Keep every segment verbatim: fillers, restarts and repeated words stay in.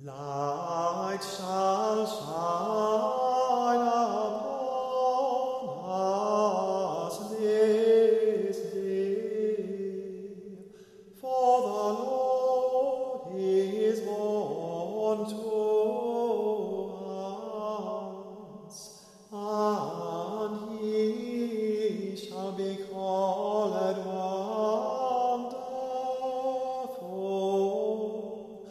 Light shall shine upon us this day, for the Lord is born to us, and he shall be called Wonderful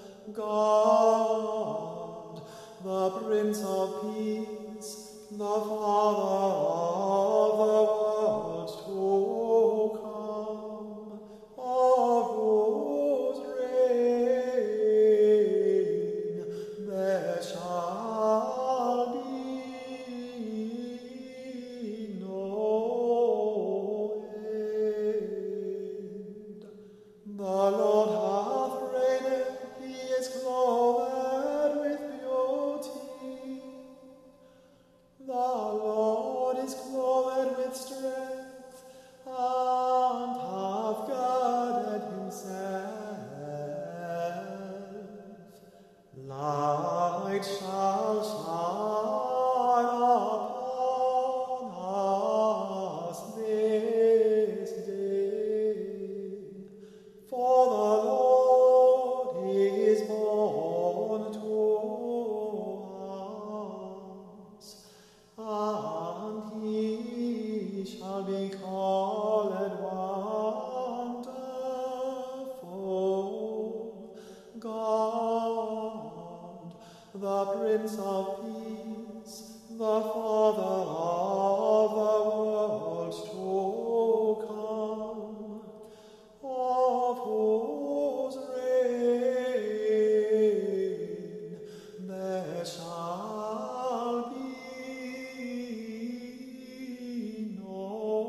God, the Prince of Peace, the Father of the world to come, of whose reign there shall be no end. The Lord hath reigned, he is clothed with beauty. The Lord is clothed with strength, and hath girded himself. Light shall shine upon us this day, for the Lord is born to us, and he shall be called Wonderful God, the Prince of Peace, the Father of the world to come, of whose reign there shall be no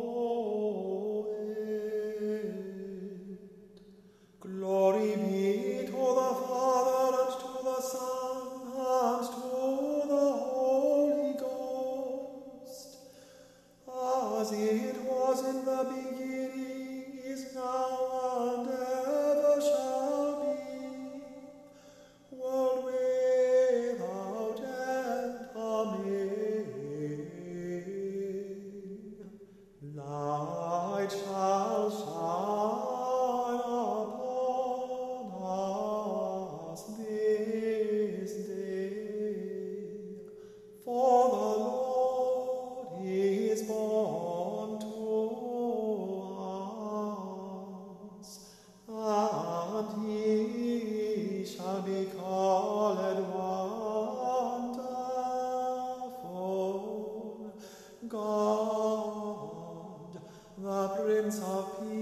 end. Glory be to the Father, and to the Son, and to the Holy Ghost, as it was in the beginning, is now, and ever shall be, world without end. Amen. Light shall shine upon us this day, for the Lord is born to us, and he shall be called Wonderful God, the Prince of Peace,